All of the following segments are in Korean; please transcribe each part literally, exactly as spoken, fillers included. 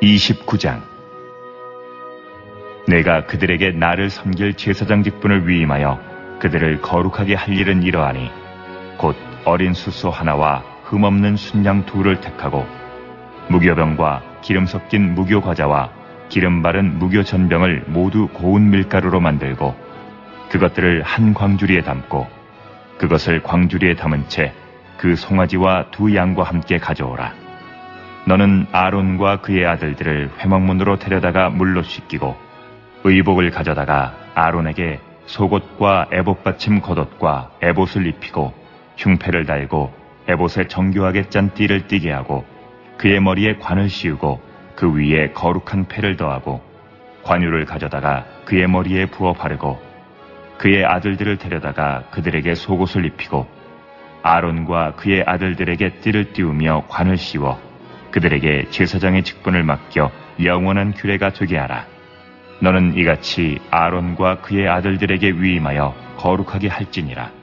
이십구 장. 내가 그들에게 나를 섬길 제사장 직분을 위임하여 그들을 거룩하게 할 일은 이러하니 곧 어린 수소 하나와 흠없는 순양 둘을 택하고 무교병과 기름 섞인 무교과자와 기름 바른 무교전병을 모두 고운 밀가루로 만들고 그것들을 한 광주리에 담고 그것을 광주리에 담은 채 그 송아지와 두 양과 함께 가져오라. 너는 아론과 그의 아들들을 회막문으로 데려다가 물로 씻기고 의복을 가져다가 아론에게 속옷과 에봇 받침 겉옷과 에봇을 입히고 흉패를 달고 에봇에 정교하게 짠 띠를 띠게 하고 그의 머리에 관을 씌우고 그 위에 거룩한 패를 더하고 관유를 가져다가 그의 머리에 부어 바르고 그의 아들들을 데려다가 그들에게 속옷을 입히고 아론과 그의 아들들에게 띠를 띄우며 관을 씌워 그들에게 제사장의 직분을 맡겨 영원한 규례가 되게 하라. 너는 이같이 아론과 그의 아들들에게 위임하여 거룩하게 할지니라.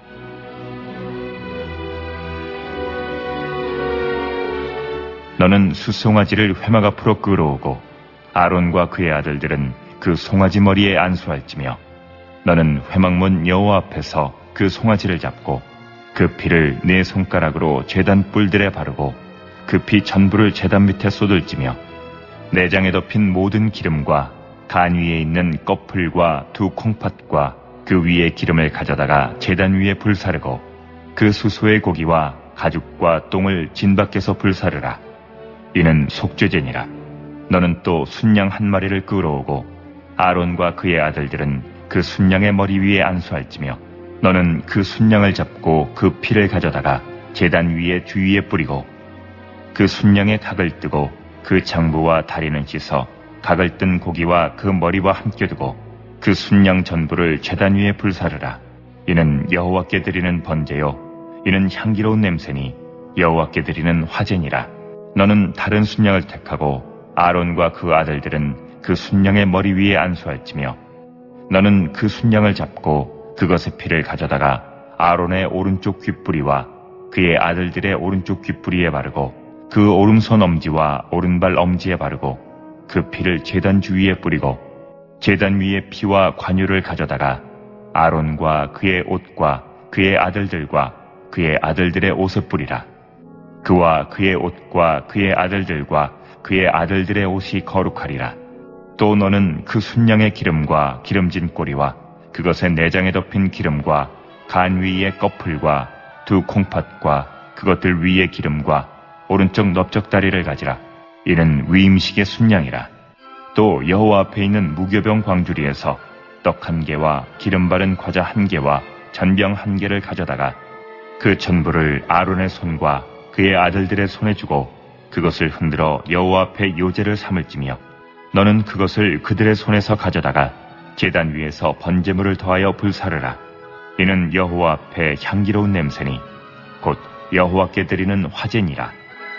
너는 수송아지를 회막 앞으로 끌어오고 아론과 그의 아들들은 그 송아지 머리에 안수할지며 너는 회막문 여호와 앞에서 그 송아지를 잡고 그 피를 네 손가락으로 제단 뿔들에 바르고 그 피 전부를 제단 밑에 쏟을지며 내장에 덮인 모든 기름과 간 위에 있는 꺼풀과 두 콩팥과 그 위에 기름을 가져다가 제단 위에 불사르고 그 수소의 고기와 가죽과 똥을 진 밖에서 불사르라. 이는 속죄제니라. 너는 또 순양 한 마리를 끌어오고 아론과 그의 아들들은 그 순양의 머리 위에 안수할지며 너는 그 순양을 잡고 그 피를 가져다가 제단 위에 주위에 뿌리고 그 순양의 각을 뜨고 그 장부와 다리는 씻어 각을 뜬 고기와 그 머리와 함께 두고 그 순양 전부를 제단 위에 불사르라. 이는 여호와께 드리는 번제요 이는 향기로운 냄새니 여호와께 드리는 화제니라. 너는 다른 순양을 택하고 아론과 그 아들들은 그 순양의 머리 위에 안수할지며 너는 그 순양을 잡고 그것의 피를 가져다가 아론의 오른쪽 귓뿌리와 그의 아들들의 오른쪽 귓뿌리에 바르고 그 오른손 엄지와 오른발 엄지에 바르고 그 피를 제단 주위에 뿌리고 제단 위에 피와 관유를 가져다가 아론과 그의 옷과 그의 아들들과 그의 아들들의 옷에 뿌리라. 그와 그의 옷과 그의 아들들과 그의 아들들의 옷이 거룩하리라. 또 너는 그 순양의 기름과 기름진 꼬리와 그것의 내장에 덮인 기름과 간 위의 꺼풀과 두 콩팥과 그것들 위의 기름과 오른쪽 넓적다리를 가지라. 이는 위임식의 순양이라. 또 여호와 앞에 있는 무교병 광주리에서 떡 한 개와 기름 바른 과자 한 개와 전병 한 개를 가져다가 그 전부를 아론의 손과 그의 아들들의 손에 주고 그것을 흔들어 여호와 앞에 요제를 삼을지며 너는 그것을 그들의 손에서 가져다가 제단 위에서 번제물을 더하여 불사르라. 이는 여호와 앞에 향기로운 냄새니 곧 여호와께 드리는 화제니라.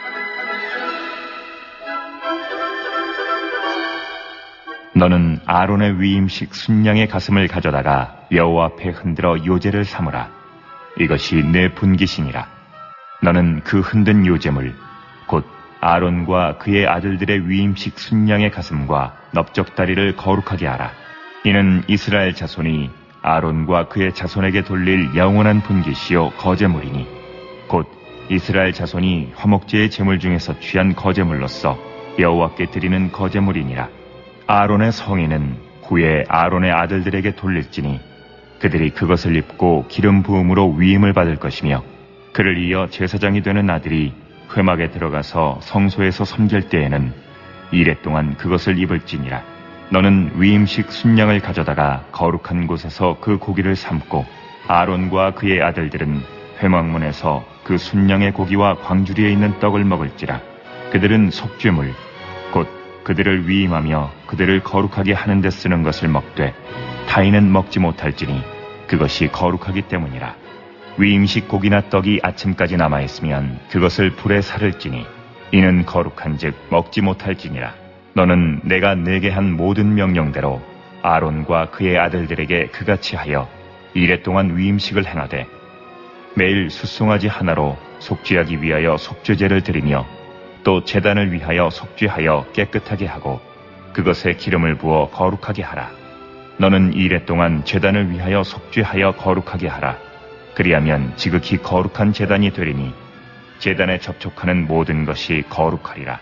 너는 아론의 위임식 순양의 가슴을 가져다가 여호와 앞에 흔들어 요제를 삼으라. 이것이 내 분깃이니라. 너는 그 흔든 요제물 곧 아론과 그의 아들들의 위임식 순양의 가슴과 넓적다리를 거룩하게 하라. 이는 이스라엘 자손이 아론과 그의 자손에게 돌릴 영원한 분깃이요 거제물이니 곧 이스라엘 자손이 화목제의 제물 중에서 취한 거제물로서 여호와께 드리는 거제물이니라. 아론의 성인은 후에 아론의 아들들에게 돌릴지니 그들이 그것을 입고 기름 부음으로 위임을 받을 것이며 그를 이어 제사장이 되는 아들이 회막에 들어가서 성소에서 섬길 때에는 이레 동안 그것을 입을지니라. 너는 위임식 순양을 가져다가 거룩한 곳에서 그 고기를 삶고 아론과 그의 아들들은 회막문에서 그 순양의 고기와 광주리에 있는 떡을 먹을지라. 그들은 속죄물 곧 그들을 위임하며 그들을 거룩하게 하는 데 쓰는 것을 먹되 타인은 먹지 못할지니 그것이 거룩하기 때문이라. 위임식 고기나 떡이 아침까지 남아있으면 그것을 불에 사를지니 이는 거룩한즉 먹지 못할지니라. 너는 내가 내게 한 모든 명령대로 아론과 그의 아들들에게 그같이 하여 이레 동안 위임식을 행하되 매일 숫송아지 하나로 속죄하기 위하여 속죄제를 드리며 또 제단을 위하여 속죄하여 깨끗하게 하고 그것에 기름을 부어 거룩하게 하라. 너는 이레 동안 제단을 위하여 속죄하여 거룩하게 하라. 그리하면 지극히 거룩한 제단이 되리니 제단에 접촉하는 모든 것이 거룩하리라.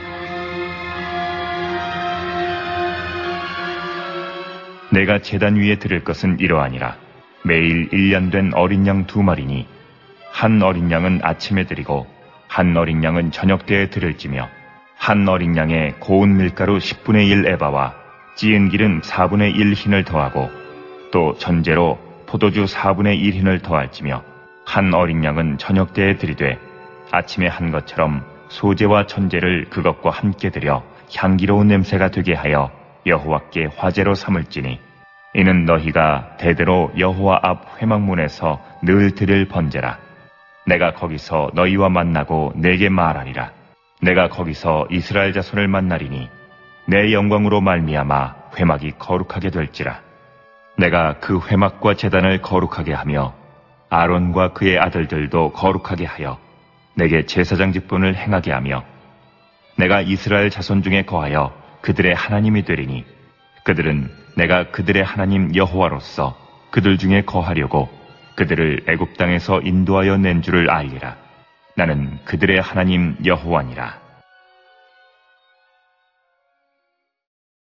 내가 제단 위에 드릴 것은 이러하니라. 매일 일 년 된 어린 양 두 마리니 한 어린 양은 아침에 드리고 한 어린 양은 저녁 때에 드릴지며 한 어린 양에 고운 밀가루 십분의 일 에바와 찌은 기름 사분의 일 흰을 더하고 또 전제로 포도주 사분의 일 흰을 더할지며 한 어린 양은 저녁 때에 드리되 아침에 한 것처럼 소제와 천제를 그것과 함께 드려 향기로운 냄새가 되게 하여 여호와께 화제로 삼을지니 이는 너희가 대대로 여호와 앞 회막문에서 늘 드릴 번제라. 내가 거기서 너희와 만나고 내게 말하리라. 내가 거기서 이스라엘 자손을 만나리니 내 영광으로 말미암아 회막이 거룩하게 될지라. 내가 그 회막과 제단을 거룩하게 하며 아론과 그의 아들들도 거룩하게 하여 내게 제사장 직분을 행하게 하며 내가 이스라엘 자손 중에 거하여 그들의 하나님이 되리니 그들은 내가 그들의 하나님 여호와로서 그들 중에 거하려고 그들을 애굽 땅에서 인도하여 낸 줄을 알리라. 나는 그들의 하나님 여호와니라.